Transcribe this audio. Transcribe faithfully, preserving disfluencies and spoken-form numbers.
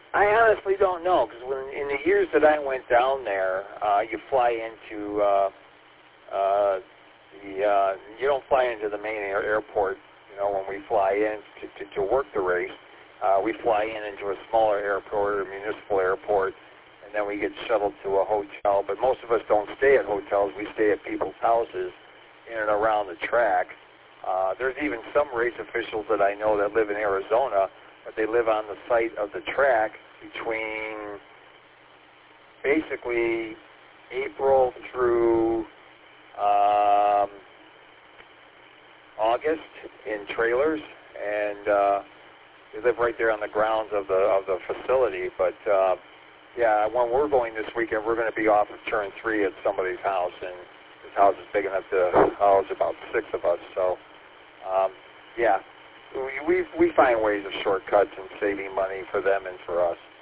I honestly don't know, because when in the years that I went down there, uh, you fly into uh, uh, the uh, you don't fly into the main air, airport. You know, when we fly in to, to, to work the race, uh, we fly in into a smaller airport, a municipal airport, and then we get shuttled to a hotel. But most of us don't stay at hotels. We stay at people's houses in and around the track. Uh, there's even some race officials that I know that live in Arizona, but they live on the site of the track between basically April through um, August in trailers, and uh, they live right there on the grounds of the of the facility. But uh, yeah, when we're going this weekend, we're going to be off of turn three at somebody's house, and his house is big enough to house about six of us. So um, yeah. We, we we find ways of shortcuts and saving money for them and for us.